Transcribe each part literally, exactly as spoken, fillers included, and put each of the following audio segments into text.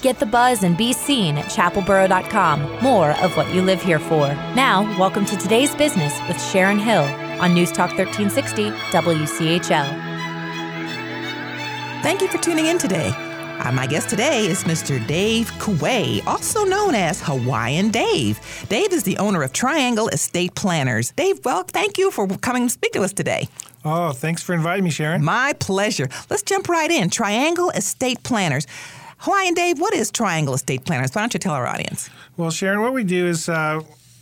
Get the buzz and be seen at chapel borough dot com. More of what you live here for. Now, welcome to Today's Business with Sharon Hill on News Talk thirteen sixty W C H L. Thank you for tuning in today. Uh, my guest today is Mister Dave Kuway, also known as Hawaiian Dave. Dave is the owner of Triangle Estate Planners. Dave, well, thank you for coming to speak to us today. Oh, thanks for inviting me, Sharon. My pleasure. Let's jump right in. Triangle Estate Planners. Hawaiian Dave, what is Triangle Estate Planners? Why don't you tell our audience? Well, Sharon, what we do is uh,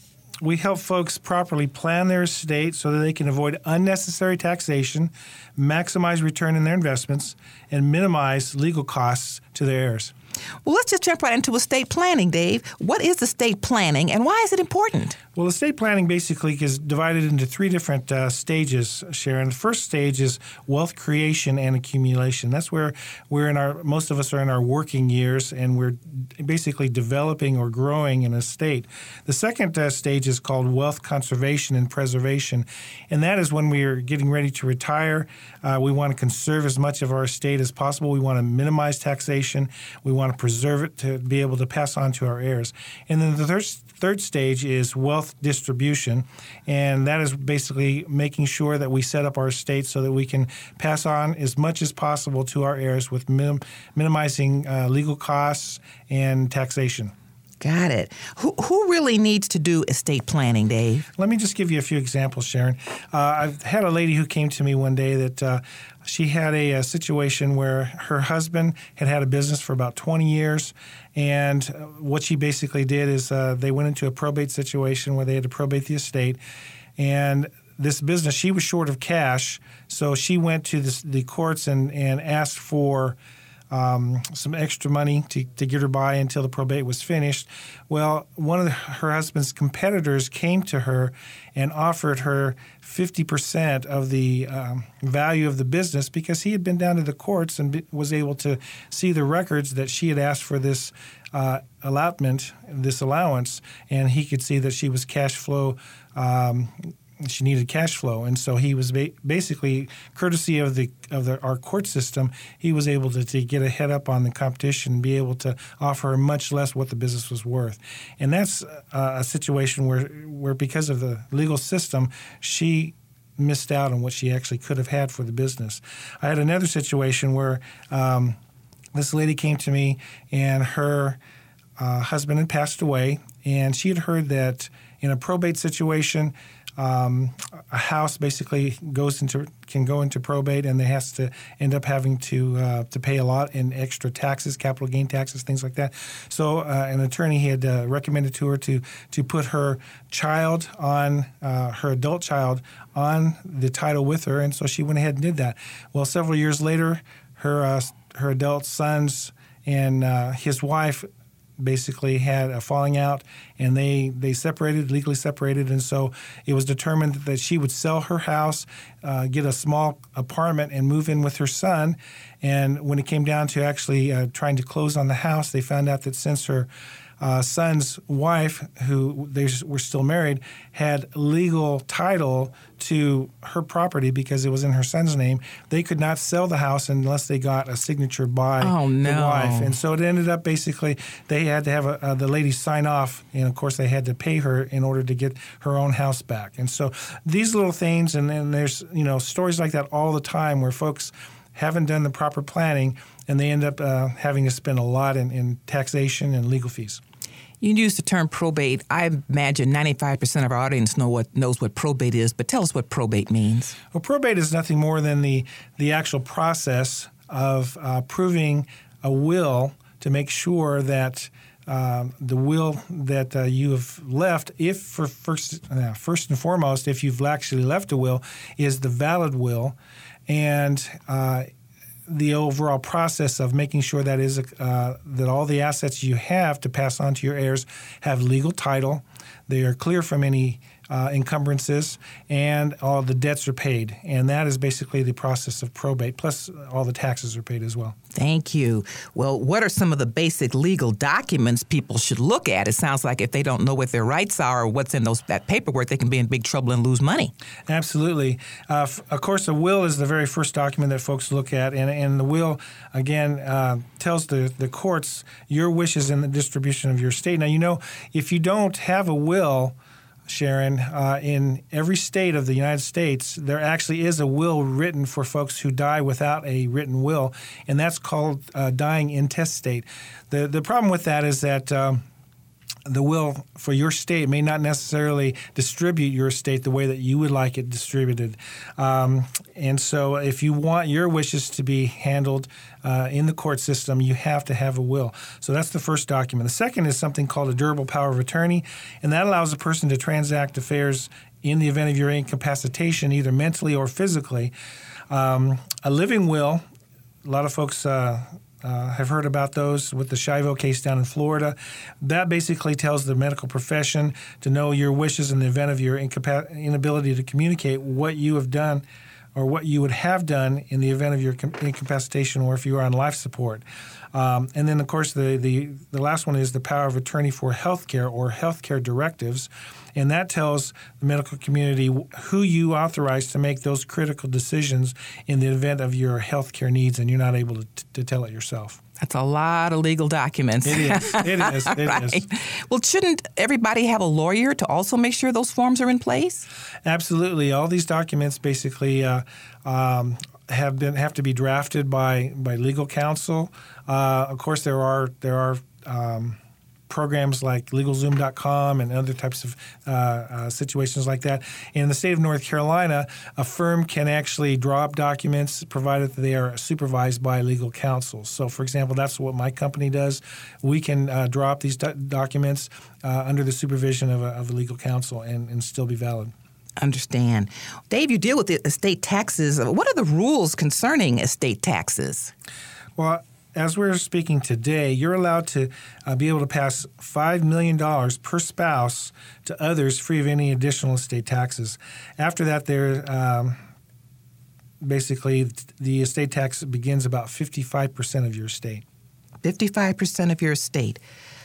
we help folks properly plan their estate so that they can avoid unnecessary taxation, maximize return in their investments, and minimize legal costs to their heirs. Well, let's just jump right into estate planning, Dave. What is estate planning, and why is it important? Well, estate planning basically is divided into three different uh, stages, Sharon. The first stage is wealth creation and accumulation. That's where we're in our most of us are in our working years, and we're basically developing or growing an estate. The second uh, stage is called wealth conservation and preservation, and that is when we are getting ready to retire. Uh, we want to conserve as much of our estate as possible. We want to minimize taxation. We want to preserve it to be able to pass on to our heirs. And then the third, third stage is wealth distribution, and that is basically making sure that we set up our estate so that we can pass on as much as possible to our heirs with minim- minimizing uh, legal costs and taxation. Got it. Who who really needs to do estate planning, Dave? Let me just give you a few examples, Sharon. Uh, I've had a lady who came to me one day that uh, she had a, a situation where her husband had had a business for about twenty years, and what she basically did is uh, they went into a probate situation where they had to probate the estate, and this business, she was short of cash, so she went to this, the courts and, and asked for Um, some extra money to, to get her by until the probate was finished. Well, one of the, her husband's competitors came to her and offered her fifty percent of the um, value of the business because he had been down to the courts and be, was able to see the records that she had asked for this uh, allotment, this allowance, and he could see that she was cash flow um She needed cash flow, and so he was ba- basically, courtesy of the of the, our court system, he was able to, to get a head up on the competition and be able to offer her much less what the business was worth. And that's uh, a situation where, where because of the legal system, she missed out on what she actually could have had for the business. I had another situation where um, this lady came to me, and her uh, husband had passed away, and she had heard that in a probate situation, Um, a house basically goes into can go into probate, and they has to end up having to uh, to pay a lot in extra taxes, capital gain taxes, things like that. So uh, an attorney had uh, recommended to her to to put her child on uh, her adult child on the title with her, and so she went ahead and did that. Well, several years later, her uh, her adult sons and uh, his wife basically had a falling out, and they, they separated, legally separated, and so it was determined that she would sell her house, uh, get a small apartment, and move in with her son. And when it came down to actually uh, trying to close on the house, they found out that since her uh, son's wife, who they were still married, had legal title to her property because it was in her son's name, they could not sell the house unless they got a signature by oh, no. the wife. And so it ended up basically they had to have a, uh, the lady sign off, and of course they had to pay her in order to get her own house back. And so these little things, and then there's you know stories like that all the time where folks haven't done the proper planning, and they end up uh, having to spend a lot in, in taxation and legal fees. You use the term probate. I imagine ninety-five percent of our audience know what knows what probate is, but tell us what probate means. Well, probate is nothing more than the, the actual process of uh, proving a will to make sure that um, the will that uh, you have left, if for first, uh, first and foremost, if you've actually left a will, is the valid will, and uh, the overall process of making sure that is uh, that all the assets you have to pass on to your heirs have legal title. They are clear from any uh, encumbrances, and all the debts are paid. And that is basically the process of probate, plus all the taxes are paid as well. Thank you. Well, what are some of the basic legal documents people should look at? It sounds like if they don't know what their rights are or what's in those that paperwork, they can be in big trouble and lose money. Absolutely. Uh, f- of course, a will is the very first document that folks look at, and, and the will, again, uh, tells the, the courts your wishes in the distribution of your estate. Now, you know, if you don't have a will, Sharon, uh, in every state of the United States, there actually is a will written for folks who die without a written will, and that's called uh, dying intestate. The the problem with that is that um, the will for your state may not necessarily distribute your estate the way that you would like it distributed. Um, and so if you want your wishes to be handled uh, in the court system, you have to have a will. So that's the first document. The second is something called a durable power of attorney, and that allows a person to transact affairs in the event of your incapacitation, either mentally or physically. Um, a living will, a lot of folks uh, Uh, have heard about those with the Shivo case down in Florida. That basically tells the medical profession to know your wishes in the event of your incapa- inability to communicate what you have done or what you would have done in the event of your com- incapacitation or if you are on life support. Um, and then, of course, the, the, the last one is the power of attorney for health care or health care directives. And that tells the medical community who you authorize to make those critical decisions in the event of your health care needs and you're not able to, to tell it yourself. That's a lot of legal documents. It is. It is. It right. is. Well, shouldn't everybody have a lawyer to also make sure those forms are in place? Absolutely. All these documents basically uh, um, have been have to be drafted by by legal counsel. Uh, of course, there are there are. Um, programs like LegalZoom dot com and other types of uh, uh, situations like that. In the state of North Carolina, a firm can actually draw up documents provided that they are supervised by legal counsel. So, for example, that's what my company does. We can uh, draw up these do- documents uh, under the supervision of a, of a legal counsel and, and still be valid. Understand. Dave, you deal with the estate taxes. What are the rules concerning estate taxes? Well, as we're speaking today, you're allowed to uh, be able to pass five million dollars per spouse to others free of any additional estate taxes. After that, there um, basically the estate tax begins about fifty-five percent of your estate. fifty-five percent of your estate.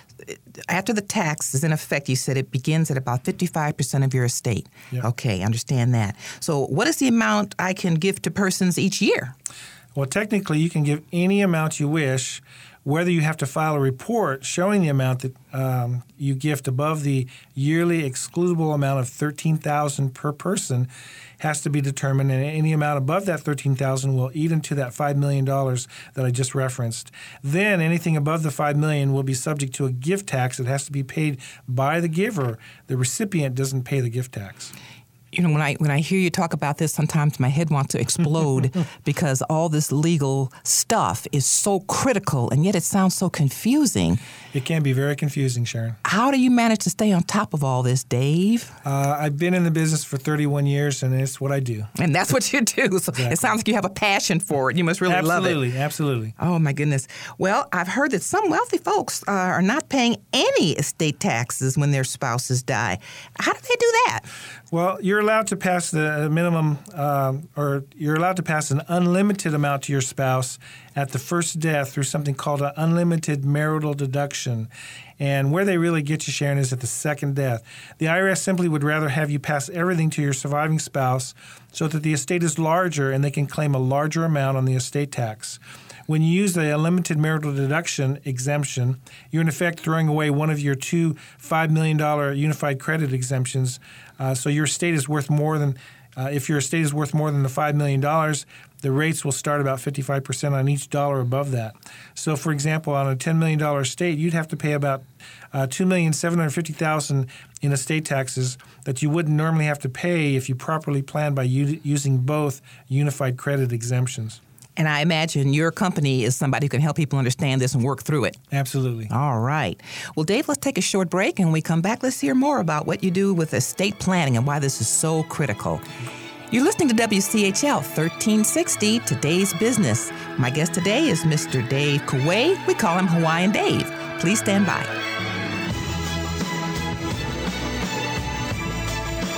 After the tax is in effect, you said it begins at about fifty-five percent of your estate. Yep. Okay, understand that. So what is the amount I can give to persons each year? Well, technically, you can give any amount you wish, whether you have to file a report showing the amount that um, you gift above the yearly excludable amount of thirteen thousand dollars per person has to be determined, and any amount above that thirteen thousand dollars will eat into that five million dollars that I just referenced. Then anything above the five million dollars will be subject to a gift tax that has to be paid by the giver. The recipient doesn't pay the gift tax. You know, when I when I hear you talk about this, sometimes my head wants to explode because all this legal stuff is so critical, and yet it sounds so confusing. It can be very confusing, Sharon. How do you manage to stay on top of all this, Dave? Uh, I've been in the business for thirty-one years, and it's what I do. And that's what you do. So exactly. It sounds like you have a passion for it. You must really absolutely, love it. Absolutely, absolutely. Oh, my goodness. Well, I've heard that some wealthy folks uh, are not paying any estate taxes when their spouses die. How do they do that? Well, you're allowed to pass the minimum, um, or you're allowed to pass an unlimited amount to your spouse at the first death through something called an unlimited marital deduction. And where they really get you, Sharon, is at the second death. The I R S simply would rather have you pass everything to your surviving spouse so that the estate is larger and they can claim a larger amount on the estate tax. When you use the unlimited marital deduction exemption, you're in effect throwing away one of your two five million dollars unified credit exemptions. Uh, so your estate is worth more than, uh, if your estate is worth more than the five million dollars, the rates will start about fifty-five percent on each dollar above that. So, for example, on a ten million dollars estate, you'd have to pay about uh, two million seven hundred fifty thousand dollars in estate taxes that you wouldn't normally have to pay if you properly planned by u- using both unified credit exemptions. And I imagine your company is somebody who can help people understand this and work through it. Absolutely. All right. Well, Dave, let's take a short break, and when we come back, let's hear more about what you do with estate planning and why this is so critical. You're listening to W C H L thirteen sixty, Today's Business. My guest today is Mister Dave Couey. We call him Hawaiian Dave. Please stand by.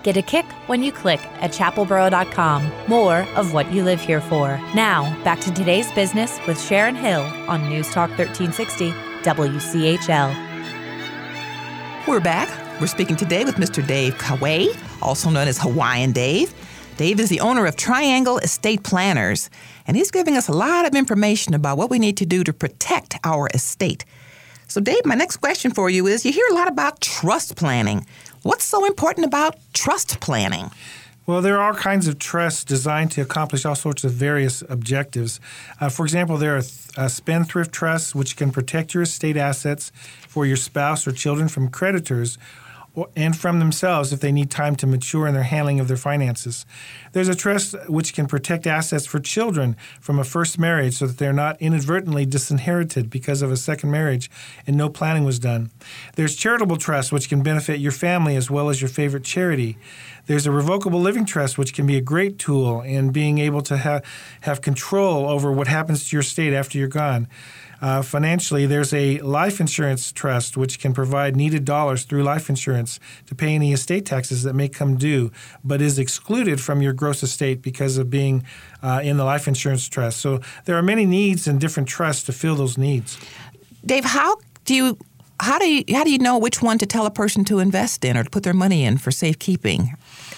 Get a kick when you click at chapel borough dot com. More of what you live here for. Now, back to today's business with Sharon Hill on News Talk thirteen sixty W C H L. We're back. We're speaking today with Mister Dave Kaway, also known as Hawaiian Dave. Dave is the owner of Triangle Estate Planners, and he's giving us a lot of information about what we need to do to protect our estate. So, Dave, my next question for you is, you hear a lot about trust planning. What's so important about trust planning? Well, there are all kinds of trusts designed to accomplish all sorts of various objectives. Uh, for example, there are th- uh, spendthrift trusts, which can protect your estate assets for your spouse or children from creditors or, and from themselves if they need time to mature in their handling of their finances. There's a trust which can protect assets for children from a first marriage so that they're not inadvertently disinherited because of a second marriage and no planning was done. There's charitable trusts which can benefit your family as well as your favorite charity. There's a revocable living trust, which can be a great tool in being able to ha- have control over what happens to your estate after you're gone. Uh, financially, there's a life insurance trust, which can provide needed dollars through life insurance to pay any estate taxes that may come due, but is excluded from your gross estate because of being uh, in the life insurance trust. So there are many needs and different trusts to fill those needs. Dave, how do you how do you how do you know which one to tell a person to invest in or to put their money in for safekeeping?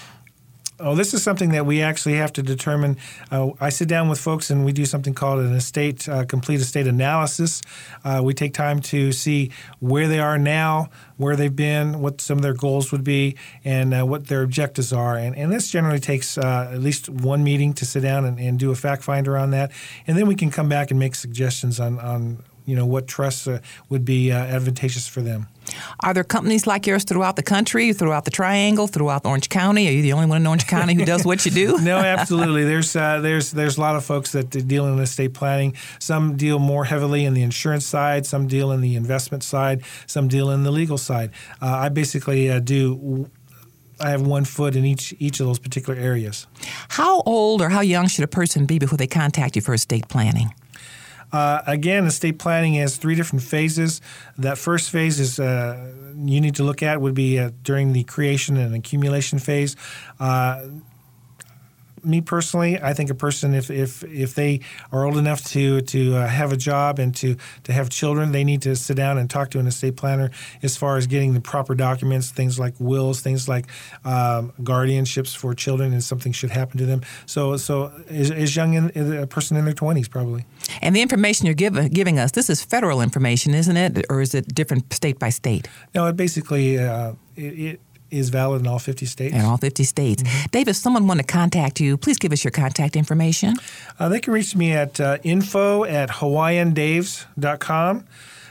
Oh, this is something that we actually have to determine. Uh, I sit down with folks and we do something called an estate, uh, complete estate analysis. Uh, we take time to see where they are now, where they've been, what some of their goals would be, and uh, what their objectives are. And, and this generally takes uh, at least one meeting to sit down and, and do a fact finder on that. And then we can come back and make suggestions on, on you know, what trusts uh, would be uh, advantageous for them. Are there companies like yours throughout the country, throughout the Triangle, throughout Orange County? Are you the only one in Orange County who does what you do? No, absolutely. There's uh, there's there's a lot of folks that deal in estate planning. Some deal more heavily in the insurance side. Some deal in the investment side. Some deal in the legal side. Uh, I basically uh, do. I have one foot in each each of those particular areas. How old or how young should a person be before they contact you for estate planning? Uh, again, estate planning has three different phases. That first phase is uh, you need to look at would be uh, during the creation and accumulation phase. Uh, me personally, I think a person, if if if they are old enough to to uh, have a job and to to have children, they need to sit down and talk to an estate planner as far as getting the proper documents, things like wills, things like um, guardianships for children, and something should happen to them. So so as, as young in, a person in their twenties probably. And the information you're give, giving us, this is federal information, isn't it, or is it different state by state? No, it basically uh, it, it is valid in all fifty states. In all fifty states. Mm-hmm. Dave, if someone want to contact you, please give us your contact information. Uh, they can reach me at uh, info at hawaiian daves dot com.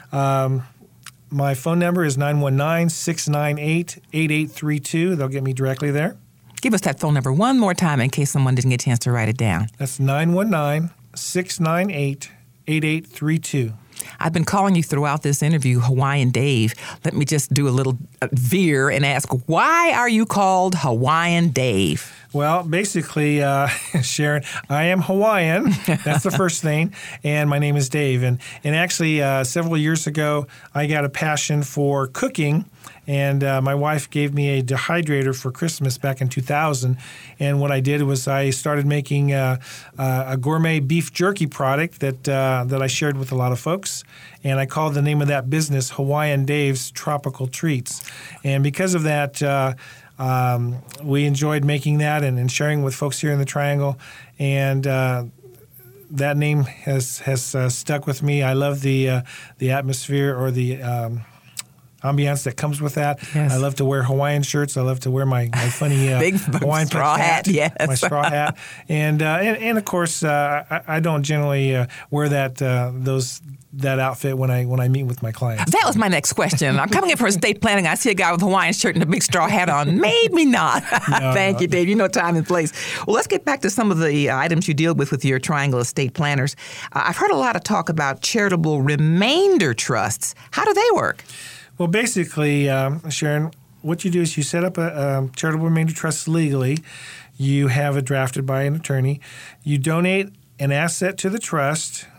Um, my phone number is nine one nine, six nine eight, eight eight three two. They'll get me directly there. Give us that phone number one more time in case someone didn't get a chance to write it down. That's nine one nine, six nine eight, eight eight three two. I've been calling you throughout this interview Hawaiian Dave. Let me just do a little veer and ask, why are you called Hawaiian Dave? Well, basically, uh, Sharon, I am Hawaiian. That's the first thing. And my name is Dave. And, and actually, uh, several years ago, I got a passion for cooking. And uh, my wife gave me a dehydrator for Christmas back in two thousand. And what I did was I started making uh, uh, a gourmet beef jerky product that uh, that I shared with a lot of folks. And I called the name of that business Hawaiian Dave's Tropical Treats. And because of that, uh, um, we enjoyed making that and, and sharing with folks here in the Triangle. And uh, that name has has uh, stuck with me. I love the uh, the atmosphere or the um, ambiance that comes with that. Yes. I love to wear Hawaiian shirts. I love to wear my, my funny uh, big Hawaiian straw hat. hat. Yes. My straw hat. And, uh, and and of course, uh, I, I don't generally uh, wear that uh, those that outfit when I when I meet with my clients. That was my next question. I'm coming in for estate planning. I see a guy with a Hawaiian shirt and a big straw hat on. Maybe not. No, Thank no. you, Dave. You know time and place. Well, let's get back to some of the items you deal with with your Triangle Estate Planners. Uh, I've heard a lot of talk about charitable remainder trusts. How do they work? Well, basically, um, Sharon, what you do is you set up a, a charitable remainder trust legally. You have it drafted by an attorney. You donate an asset to the trust.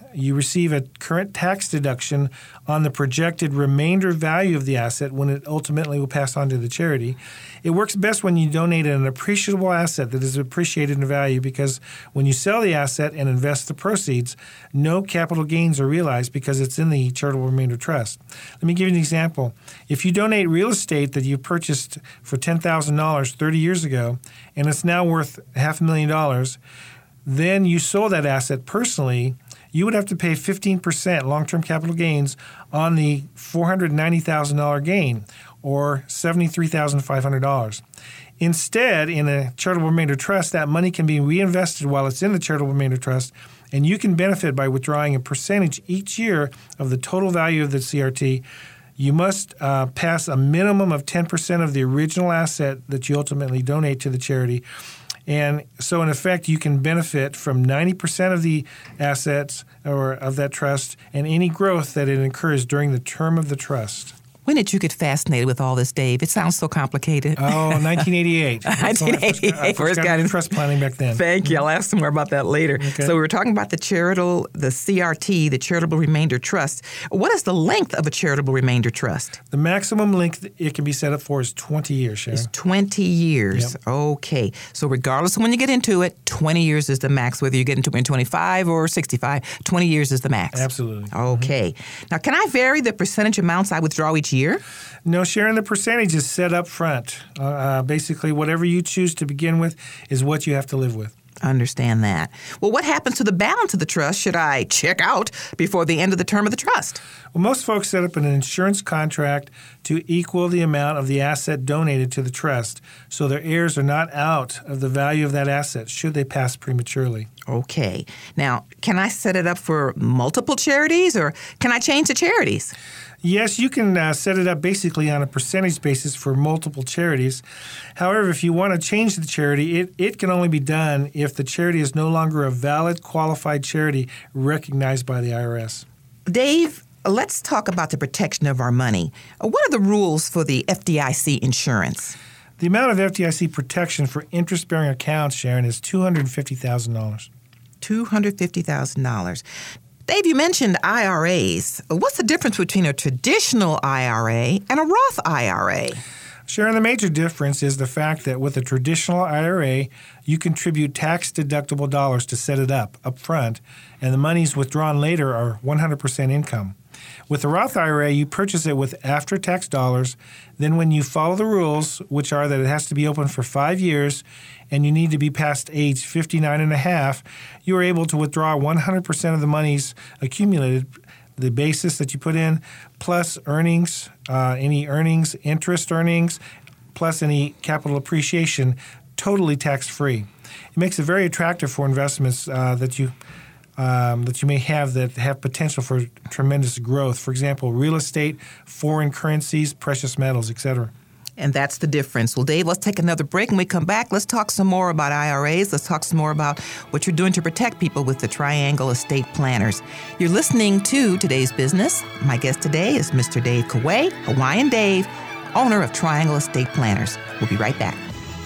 you receive a current tax deduction on the projected remainder value of the asset when it ultimately will pass on to the charity. It works best when you donate an appreciable asset that is appreciated in value, because when you sell the asset and invest the proceeds, no capital gains are realized because it's in the charitable remainder trust. Let me give you an example. If you donate real estate that you purchased for ten thousand dollars thirty years ago and it's now worth half a million dollars, then you sold that asset personally, you would have to pay fifteen percent long-term capital gains on the four hundred ninety thousand dollars gain, or seventy-three thousand five hundred dollars. Instead, in a charitable remainder trust, that money can be reinvested while it's in the charitable remainder trust, and you can benefit by withdrawing a percentage each year of the total value of the C R T. You must uh, pass a minimum of ten percent of the original asset that you ultimately donate to the charity. And so, in effect, you can benefit from ninety percent of the assets or of that trust and any growth that it incurs during the term of the trust. When did you get fascinated with all this, Dave? It sounds so complicated. Oh, nineteen eighty-eight. nineteen eighty-eight. I first, I first got into trust planning back then. Thank you. I'll ask some more about that later. Okay. So we were talking about the charitable, the C R T, the Charitable Remainder Trust. What is the length of a charitable remainder trust? The maximum length it can be set up for is twenty years, Sharon. It's twenty years. Yep. Okay. So regardless of when you get into it, twenty years is the max. Whether you get into it in twenty-five or sixty-five, twenty years is the max. Absolutely. Okay. Mm-hmm. Now, can I vary the percentage amounts I withdraw each year? No, Sharon, the percentage is set up front. Uh, uh, basically, whatever you choose to begin with is what you have to live with. Understand that. Well, what happens to the balance of the trust should I check out before the end of the term of the trust? Well, most folks set up an insurance contract to equal the amount of the asset donated to the trust, so their heirs are not out of the value of that asset should they pass prematurely. Okay. Now, can I set it up for multiple charities, or can I change the charities? Yes, you can uh, set it up basically on a percentage basis for multiple charities. However, if you want to change the charity, it, it can only be done if the charity is no longer a valid, qualified charity recognized by the I R S. Dave, let's talk about the protection of our money. What are the rules for the F D I C insurance? The amount of F D I C protection for interest-bearing accounts, Sharon, is two hundred fifty thousand dollars. two hundred fifty thousand dollars. Dave, you mentioned I R As. What's the difference between a traditional I R A and a Roth I R A? Sharon, the major difference is the fact that with a traditional I R A, you contribute tax-deductible dollars to set it up up front, and the monies withdrawn later are one hundred percent income. With the Roth I R A, you purchase it with after-tax dollars. Then when you follow the rules, which are that it has to be open for five years and you need to be past age fifty-nine and a half, you are able to withdraw one hundred percent of the monies accumulated, the basis that you put in, plus earnings, uh, any earnings, interest earnings, plus any capital appreciation, totally tax-free. It makes it very attractive for investments uh, that you Um, that you may have that have potential for tremendous growth. For example, real estate, foreign currencies, precious metals, et cetera. And that's the difference. Well, Dave, let's take another break. When we come back, let's talk some more about I R As. Let's talk some more about what you're doing to protect people with the Triangle Estate Planners. You're listening to Today's Business. My guest today is Mister Dave Kaway, Hawaiian Dave, owner of Triangle Estate Planners. We'll be right back.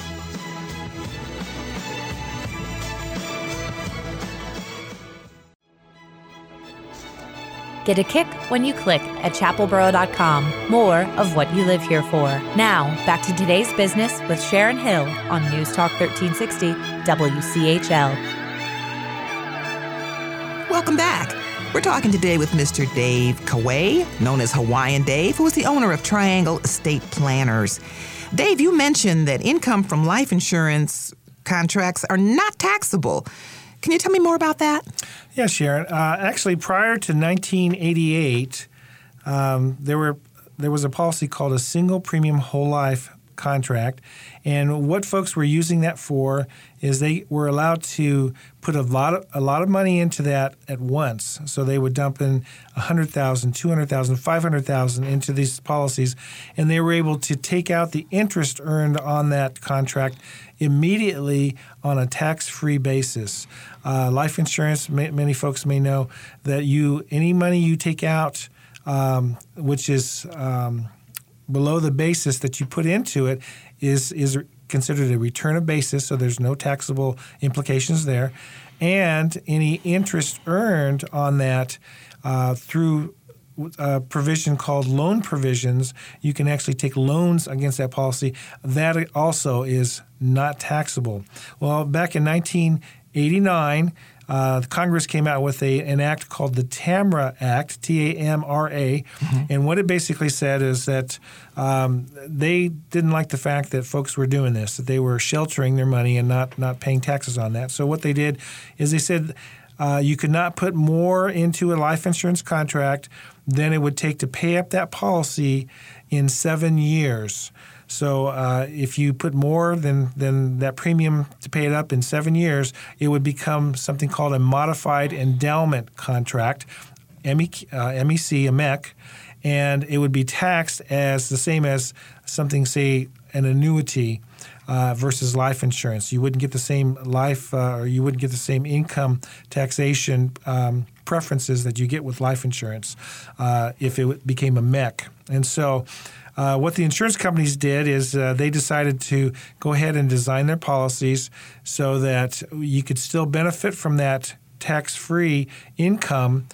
Get a kick when you click at chapel borough dot com. More of what you live here for. Now, back to Today's Business with Sharon Hill on News Talk thirteen sixty W C H L. Welcome back. We're talking today with Mister Dave Kaway, known as Hawaiian Dave, who is the owner of Triangle Estate Planners. Dave, you mentioned that income from life insurance contracts are not taxable. Can you tell me more about that? Yeah, Sharon. Uh, actually, prior to nineteen eighty-eight, um, there were there was a policy called a single premium whole life contract, and what folks were using that for is they were allowed to put a lot of a lot of money into that at once. So they would dump in one hundred thousand dollars, two hundred thousand dollars, five hundred thousand dollars into these policies, and they were able to take out the interest earned on that contract immediately on a tax-free basis. Uh, life insurance, may, many folks may know that you any money you take out, um, which is um, below the basis that you put into it, is is considered a return of basis, so there's no taxable implications there. And any interest earned on that uh, through a provision called loan provisions, you can actually take loans against that policy. That also is not taxable. Well, back in nineteen eighty-nine, uh, Congress came out with a, an act called the TAMRA Act, T A M R A, mm-hmm. and what it basically said is that um, they didn't like the fact that folks were doing this, that they were sheltering their money and not, not paying taxes on that. So what they did is they said uh, you could not put more into a life insurance contract than it would take to pay up that policy in seven years. So uh, if you put more than, than that premium to pay it up in seven years, it would become something called a modified endowment contract, M E C, uh, M E C, a M E C, and it would be taxed as the same as something, say, an annuity uh, versus life insurance. You wouldn't get the same life uh, or you wouldn't get the same income taxation um, preferences that you get with life insurance uh, if it became a M E C. And so uh, what the insurance companies did is uh, they decided to go ahead and design their policies so that you could still benefit from that tax-free income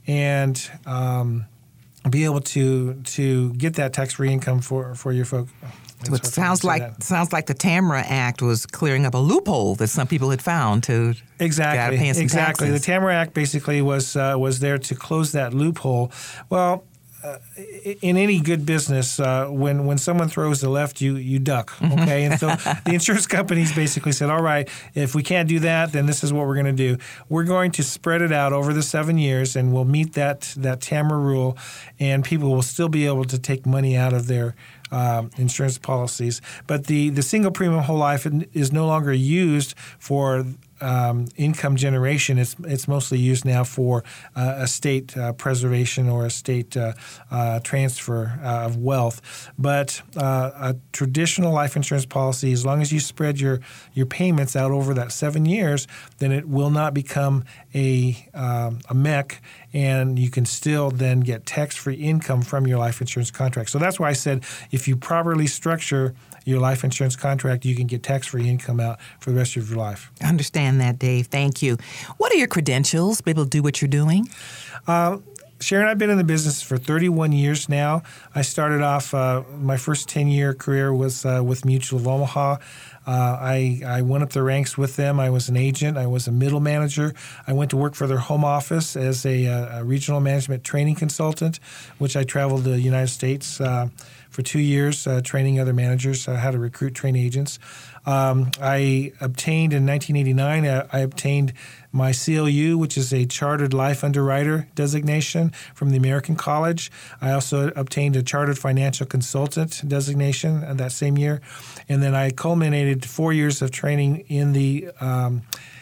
and um, be able to to get that tax-free income for, for your folks. So it sounds like that. sounds like the TAMRA Act was clearing up a loophole that some people had found to exactly pay some exactly. taxes. The TAMRA Act basically was uh, was there to close that loophole. Well, uh, in any good business, uh, when when someone throws the left, you you duck. Okay, and so the insurance companies basically said, all right, if we can't do that, then this is what we're going to do. We're going to spread it out over the seven years, and we'll meet that that TAMRA rule, and people will still be able to take money out of their Um, insurance policies. But the, the single premium whole life is no longer used for um, income generation. It's it's mostly used now for uh, estate uh, preservation or estate uh, uh, transfer uh, of wealth. But uh, a traditional life insurance policy, as long as you spread your, your payments out over that seven years, then it will not become a, um, a M E C, and you can still then get tax-free income from your life insurance contract. So that's why I said if you properly structure your life insurance contract, you can get tax-free income out for the rest of your life. I understand that, Dave. Thank you. What are your credentials to be able to do what you're doing? Uh, Sharon, I've been in the business for thirty-one years now. I started off, uh, my first ten-year career was uh, with Mutual of Omaha. Uh, I, I went up the ranks with them. I was an agent. I was a middle manager. I went to work for their home office as a, a regional management training consultant, which I traveled the United States uh, for two years uh, training other managers uh, how to recruit, train agents. Um, I obtained in nineteen eighty-nine, uh, I obtained my C L U, which is a Chartered Life Underwriter designation from the American College. I also obtained a Chartered Financial Consultant designation that same year. And then I culminated four years of training in the um,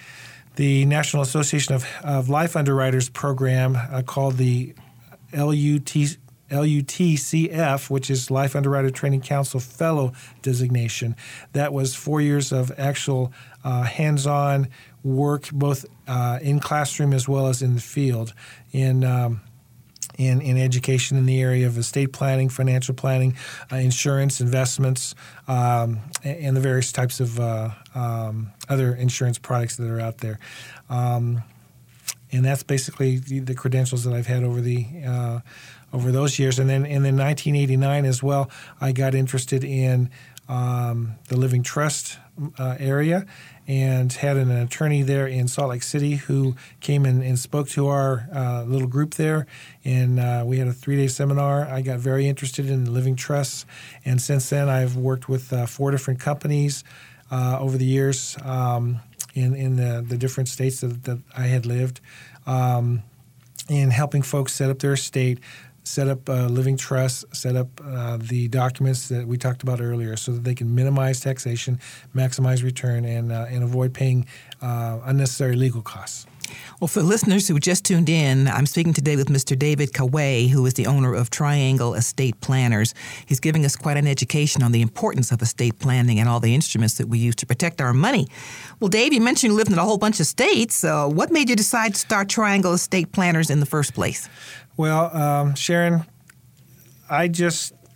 the National Association of, of Life Underwriters program uh, called the L U T L U T C F, which is Life Underwriter Training Council Fellow designation. That was four years of actual uh, hands-on work, both uh, in classroom as well as in the field, in um, in, in education in the area of estate planning, financial planning, uh, insurance, investments, um, and the various types of uh, um, other insurance products that are out there. Um, and that's basically the, the credentials that I've had over the uh, over those years. And then in the nineteen eighty-nine as well, I got interested in um, the living trust uh, area and had an attorney there in Salt Lake City who came in and spoke to our uh, little group there. And uh, we had a three-day seminar. I got very interested in the living trusts. And since then, I've worked with uh, four different companies uh, over the years um, in, in the, the different states that, that I had lived um, in helping folks set up their estate, set up uh, living trusts, set up uh, the documents that we talked about earlier so that they can minimize taxation, maximize return, and, uh, and avoid paying uh, unnecessary legal costs. Well, for listeners who just tuned in, I'm speaking today with Mister David Kaway, who is the owner of Triangle Estate Planners. He's giving us quite an education on the importance of estate planning and all the instruments that we use to protect our money. Well, Dave, you mentioned you lived in a whole bunch of states. Uh, what made you decide to start Triangle Estate Planners in the first place? Well, um, Sharon, I just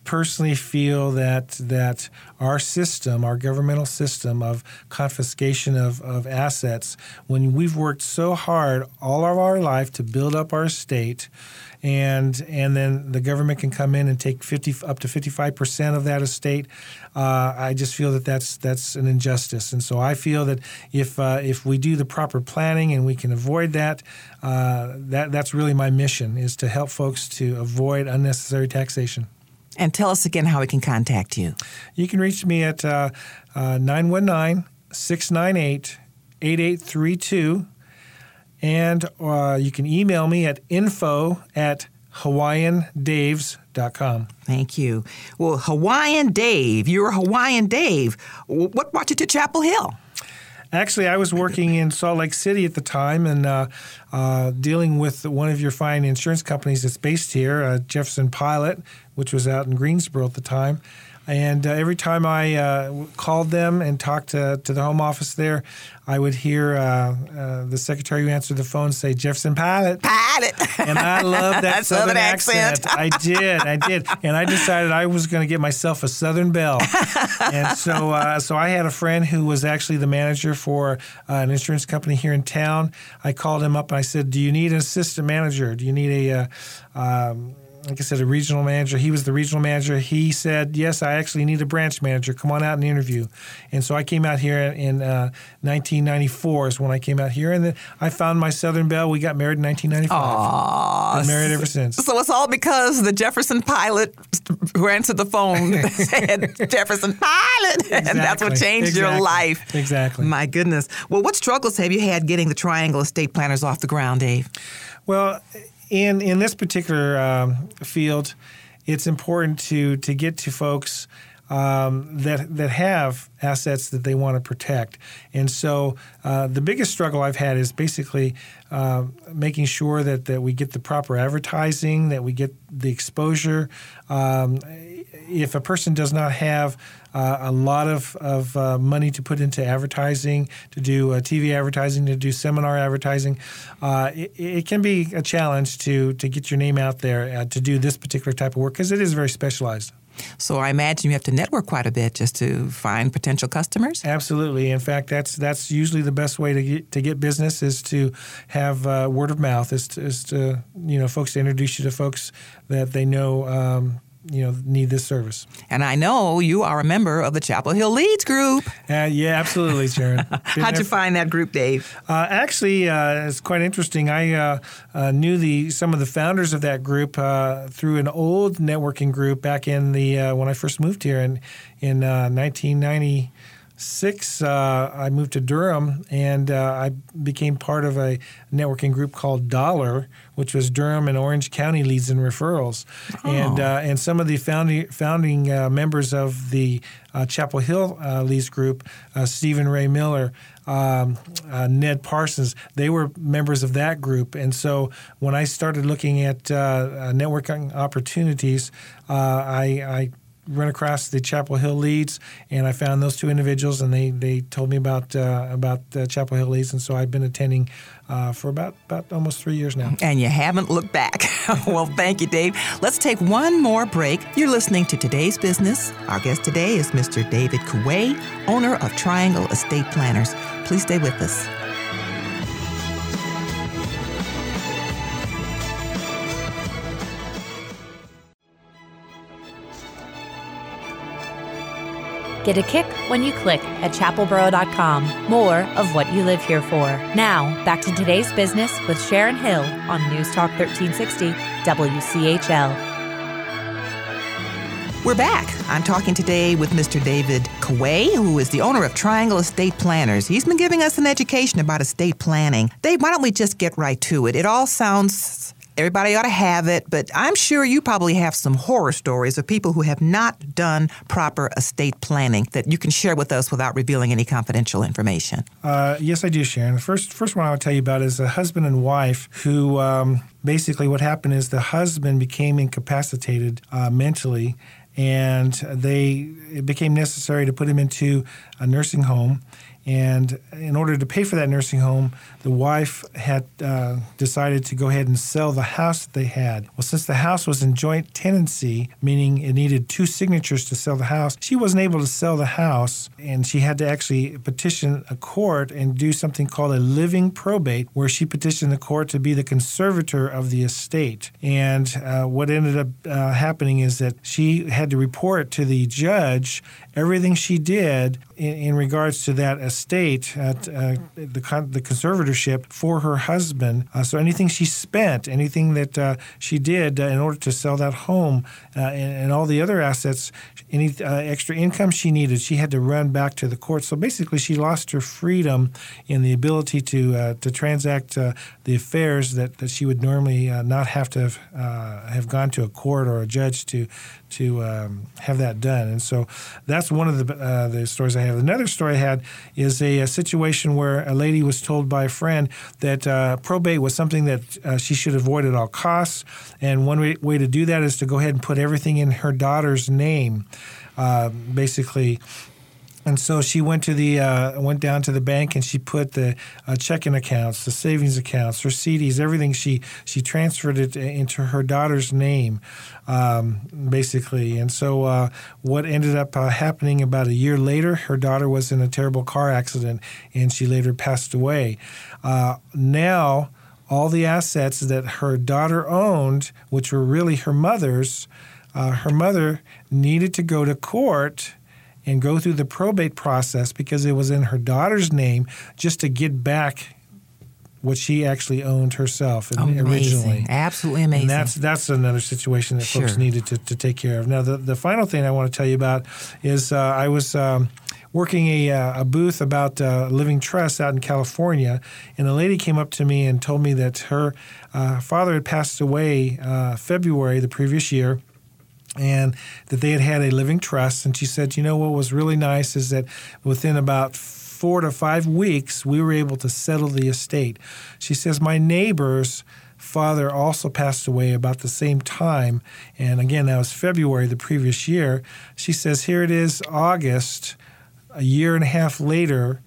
personally feel that that our system, our governmental system of confiscation of, of assets, when we've worked so hard all of our life to build up our estate, and and then the government can come in and take fifty up to fifty-five percent of that estate, uh, I just feel that that's that's an injustice. And so I feel that if uh, if we do the proper planning and we can avoid that, uh, that that's really my mission, is to help folks to avoid unnecessary taxation. And tell us again how we can contact you. You can reach me at uh, uh, nine one nine, six nine eight, eight eight three two. And uh, you can email me at info at hawaiian daves dot com. Thank you. Well, Hawaiian Dave, you're Hawaiian Dave. What brought you to Chapel Hill? Actually, I was working in Salt Lake City at the time and uh, uh, dealing with one of your fine insurance companies that's based here, uh, Jefferson Pilot, which was out in Greensboro at the time. And uh, every time I uh, called them and talked to, to the home office there, I would hear uh, uh, the secretary who answered the phone say, Jefferson Pilot. Pilot. And I love that Southern, Southern accent. accent. I did, I did. And I decided I was going to get myself a Southern Belle. And so uh, so I had a friend who was actually the manager for uh, an insurance company here in town. I called him up and I said, do you need an assistant manager? Do you need a... Uh, um, Like I said, a regional manager. He was the regional manager. He said, yes, I actually need a branch manager. Come on out and interview. And so I came out here in uh, nineteen ninety-four is when I came out here. And then I found my Southern Belle. We got married in nineteen ninety-five. Aww. Been married ever since. So it's all because the Jefferson Pilot who answered the phone said Jefferson Pilot. Exactly. And that's what changed exactly. your life. Exactly. My goodness. Well, what struggles have you had getting the Triangle Estate Planners off the ground, Dave? Well, In in this particular um, field, it's important to to get to folks um, that that have assets that they want to protect. And so uh, the biggest struggle I've had is basically uh, making sure that, that we get the proper advertising, that we get the exposure. Um, if a person does not have uh, a lot of, of uh, money to put into advertising, to do uh, T V advertising, to do seminar advertising, uh, it, it can be a challenge to, to get your name out there uh, to do this particular type of work because it is very specialized. So I imagine you have to network quite a bit just to find potential customers? Absolutely. In fact, that's that's usually the best way to get to get business is to have uh, word of mouth, is to, is to, you know, folks to introduce you to folks that they know um, you know, need this service. And I know you are a member of the Chapel Hill Leads Group. Uh, yeah, absolutely, Sharon. How'd you find that group, Dave? Uh, actually, uh, it's quite interesting. I uh, uh, knew the some of the founders of that group uh, through an old networking group back in the uh, when I first moved here in in uh, nineteen ninety. Six, uh, I moved to Durham, and uh, I became part of a networking group called Dollar, which was Durham and Orange County Leads and Referrals. Oh. And uh, and some of the founding founding uh, members of the uh, Chapel Hill uh, Leads group, uh, Stephen Ray Miller, um, uh, Ned Parsons, they were members of that group. And so when I started looking at uh, uh, networking opportunities, uh, I, I run across the Chapel Hill Leads, and I found those two individuals, and they, they told me about uh, about uh, Chapel Hill Leads, and so I've been attending uh, for about, about almost three years now. And you haven't looked back. Well, thank you, Dave. Let's take one more break. You're listening to Today's Business. Our guest today is Mister David Couay, owner of Triangle Estate Planners. Please stay with us. Get a kick when you click at chapel borough dot com. More of what you live here for. Now, back to Today's Business with Sharon Hill on News Talk thirteen sixty W C H L. We're back. I'm talking today with Mister David Couay, who is the owner of Triangle Estate Planners. He's been giving us an education about estate planning. Dave, why don't we just get right to it? It all sounds... Everybody ought to have it, but I'm sure you probably have some horror stories of people who have not done proper estate planning that you can share with us without revealing any confidential information. Uh, yes, I do, Sharon. The first, first one I'll tell you about is a husband and wife who um, basically what happened is the husband became incapacitated uh, mentally, and they it became necessary to put him into a nursing home. And in order to pay for that nursing home, the wife had uh, decided to go ahead and sell the house that they had. Well, since the house was in joint tenancy, meaning it needed two signatures to sell the house, she wasn't able to sell the house, and she had to actually petition a court and do something called a living probate, where she petitioned the court to be the conservator of the estate. And uh, what ended up uh, happening is that she had to report to the judge everything she did in, in regards to that estate, at, uh, the, con- the conservatorship for her husband. Uh, so anything she spent, anything that uh, she did uh, in order to sell that home, uh, and, and all the other assets, any uh, extra income she needed, she had to run back to the court. So basically, she lost her freedom in the ability to uh, to transact uh, the affairs that, that she would normally uh, not have to have, uh, have gone to a court or a judge to to um, have that done. And so that's one of the uh, the stories I have. Another story I had is a, a situation where a lady was told by a friend that uh, probate was something that uh, she should avoid at all costs. And one way, way to do that is to go ahead and put everything in her daughter's name, uh, basically. And so she went to the uh, went down to the bank and she put the uh, checking accounts, the savings accounts, her C Ds, everything. She she transferred it into her daughter's name, um, basically. And so uh, what ended up uh, happening about a year later, her daughter was in a terrible car accident and she later passed away. Uh, now all the assets that her daughter owned, which were really her mother's, uh, her mother needed to go to court and go through the probate process because it was in her daughter's name just to get back what she actually owned herself amazing. originally. Absolutely amazing. And that's that's another situation that sure. folks needed to, to take care of. Now, the, the final thing I want to tell you about is uh, I was um, working a, uh, a booth about uh, living trust out in California, and a lady came up to me and told me that her uh, father had passed away uh, February the previous year, and that they had had a living trust. And she said, you know, what was really nice is that within about four to five weeks, we were able to settle the estate. She says, my neighbor's father also passed away about the same time. And again, that was February the previous year. She says, here it is, August, a year and a half later,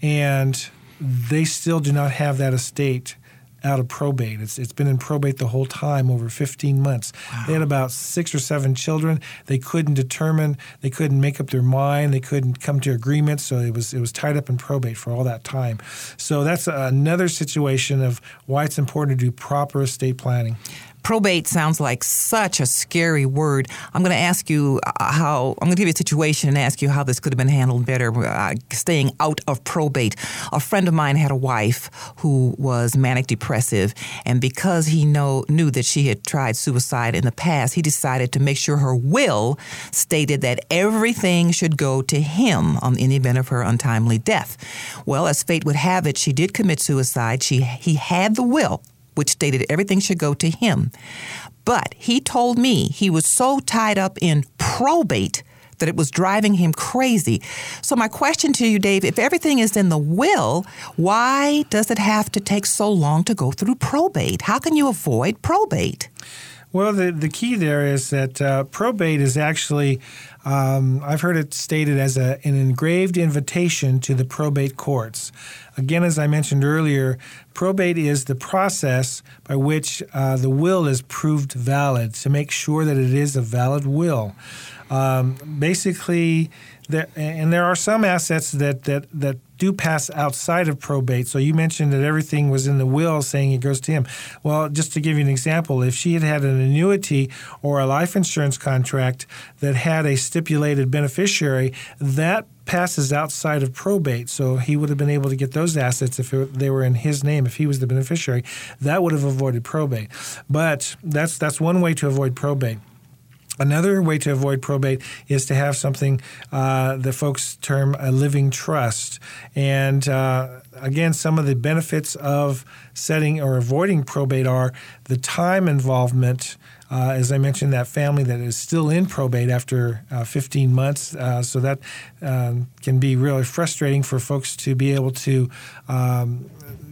and they still do not have that estate out of probate. It's it's been in probate the whole time, over fifteen months. Wow. They had about six or seven children. They couldn't determine, they couldn't make up their mind, they couldn't come to agreement, so it was it was tied up in probate for all that time. So that's another situation of why it's important to do proper estate planning. Probate sounds like such a scary word. I'm going to ask you how, I'm going to give you a situation and ask you how this could have been handled better, uh, staying out of probate. A friend of mine had a wife who was manic depressive, and because he know, knew that she had tried suicide in the past, he decided to make sure her will stated that everything should go to him um, in the event of her untimely death. Well, as fate would have it, she did commit suicide. She He had the will, which stated everything should go to him. But he told me he was so tied up in probate that it was driving him crazy. So my question to you, Dave, if everything is in the will, why does it have to take so long to go through probate? How can you avoid probate? Well, the, the key there is that uh, probate is actually, um, I've heard it stated as a, an engraved invitation to the probate courts. Again, as I mentioned earlier, probate is the process by which uh, the will is proved valid to make sure that it is a valid will. Um, basically, there, and there are some assets that, that, that do pass outside of probate. So you mentioned that everything was in the will saying it goes to him. Well, just to give you an example, if she had had an annuity or a life insurance contract that had a stipulated beneficiary, that passes outside of probate. So he would have been able to get those assets if it, they were in his name, if he was the beneficiary. That would have avoided probate. But that's that's one way to avoid probate. Another way to avoid probate is to have something uh, that folks term a living trust. And uh, again, some of the benefits of setting or avoiding probate are the time involvement. Uh, as I mentioned, that family that is still in probate after uh, fifteen months. Uh, so that um, can be really frustrating for folks to be able to um,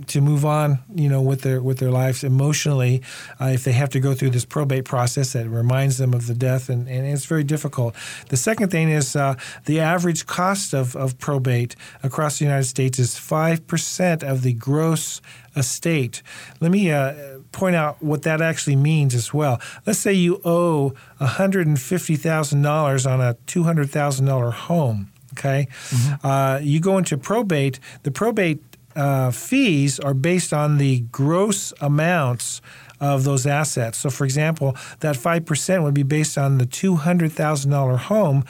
to move on, you know, with their with their lives emotionally, uh, if they have to go through this probate process that reminds them of the death, and, and it's very difficult. The second thing is uh, the average cost of, of probate across the United States is five percent of the gross estate. Let me uh, point out what that actually means as well. Let's say you owe one hundred fifty thousand dollars on a two hundred thousand dollars home. Okay, mm-hmm. uh, you go into probate. The probate uh, fees are based on the gross amounts of those assets. So, for example, that five percent would be based on the two hundred thousand dollars home,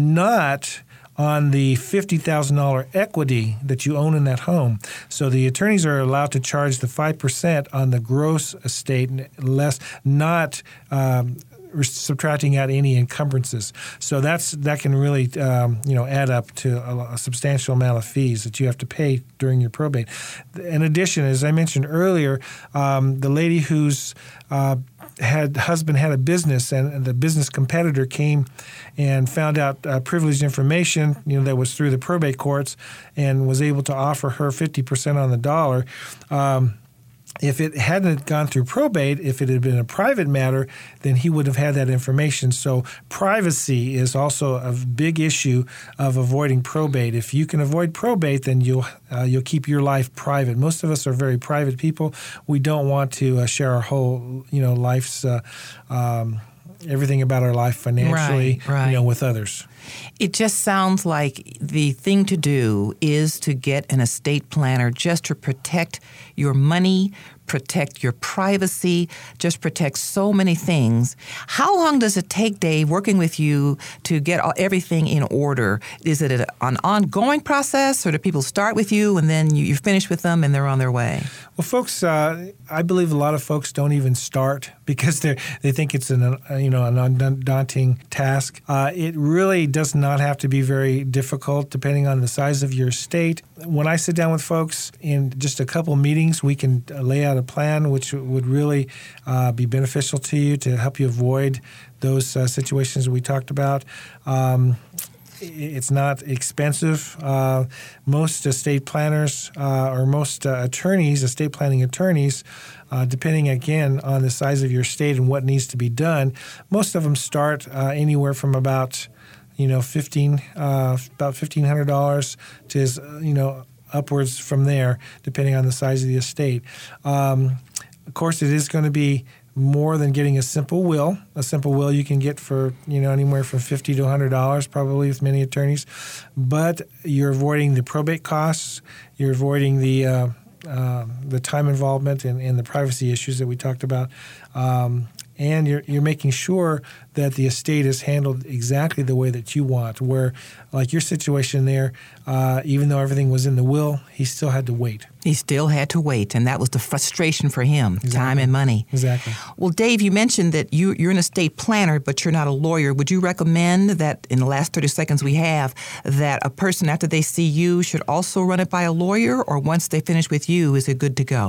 not on the fifty thousand dollars equity that you own in that home. So the attorneys are allowed to charge the five percent on the gross estate, less not um, subtracting out any encumbrances. So that's that can really um, you know add up to a, a substantial amount of fees that you have to pay during your probate. In addition, as I mentioned earlier, um, the lady whose uh, had husband had a business, and the business competitor came and found out uh, privileged information, you know, that was through the probate courts, and was able to offer her fifty percent on the dollar. Um, If it hadn't gone through probate, if it had been a private matter, then he would have had that information. So privacy is also a big issue of avoiding probate. If you can avoid probate, then you'll uh, you'll keep your life private. Most of us are very private people. We don't want to uh, share our whole, you know, life's uh, um, everything about our life financially, right, right. you know, with others. It just sounds like the thing to do is to get an estate planner just to protect your money, protect your privacy, just protect so many things. How long does it take, Dave, working with you to get all, everything in order? Is it a, an ongoing process, or do people start with you and then you, you finish with them and they're on their way? Well, folks, uh, I believe a lot of folks don't even start because they they think it's an uh, you know an undaunting task. Uh, it really does not have to be very difficult, depending on the size of your estate. When I sit down with folks in just a couple meetings, we can lay out a plan which would really uh, be beneficial to you to help you avoid those uh, situations we talked about. Um, It's not expensive. Uh, most estate planners uh, or most uh, attorneys, estate planning attorneys, uh, depending again on the size of your estate and what needs to be done, most of them start uh, anywhere from about you know fifteen uh, about fifteen hundred dollars to you know upwards from there, depending on the size of the estate. Um, of course, it is going to be more than getting a simple will. A simple will you can get for you know anywhere from fifty to a hundred dollars, probably with many attorneys. But you're avoiding the probate costs. You're avoiding the uh, uh, the time involvement and, and the privacy issues that we talked about. Um, and you're you're making sure that the estate is handled exactly the way that you want. Where, like your situation there, uh, even though everything was in the will, he still had to wait. He still had to wait, and that was the frustration for him, exactly. Time and money. Exactly. Well, Dave, you mentioned that you, you're an estate planner, but you're not a lawyer. Would you recommend that in the last thirty seconds we have, that a person, after they see you, should also run it by a lawyer, or once they finish with you, is it good to go?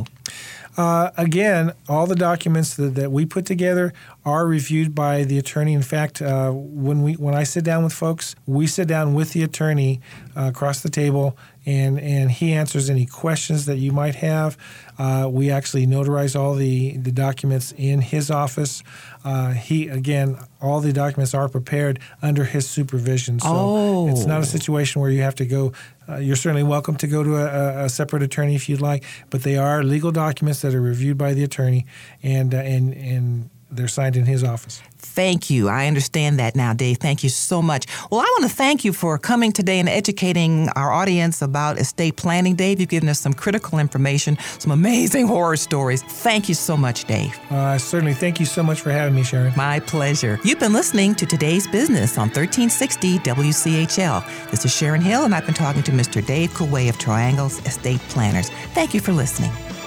Uh, again, all the documents that, that we put together are reviewed by the attorney. In fact, uh, when we when I sit down with folks, we sit down with the attorney uh, across the table, and, and he answers any questions that you might have. Uh, we actually notarize all the, the documents in his office. Uh, he, again, all the documents are prepared under his supervision. So oh. It's not a situation where you have to go. Uh, you're certainly welcome to go to a, a separate attorney if you'd like, but they are legal documents that are reviewed by the attorney, and uh, and and they're signed in his office. Thank you. I understand that now, Dave. Thank you so much. Well, I want to thank you for coming today and educating our audience about estate planning, Dave. You've given us some critical information, some amazing horror stories. Thank you so much, Dave. Uh, certainly. Thank you so much for having me, Sharon. My pleasure. You've been listening to Today's Business on thirteen sixty W C H L. This is Sharon Hill, and I've been talking to Mister Dave Couay of Triangles Estate Planners. Thank you for listening.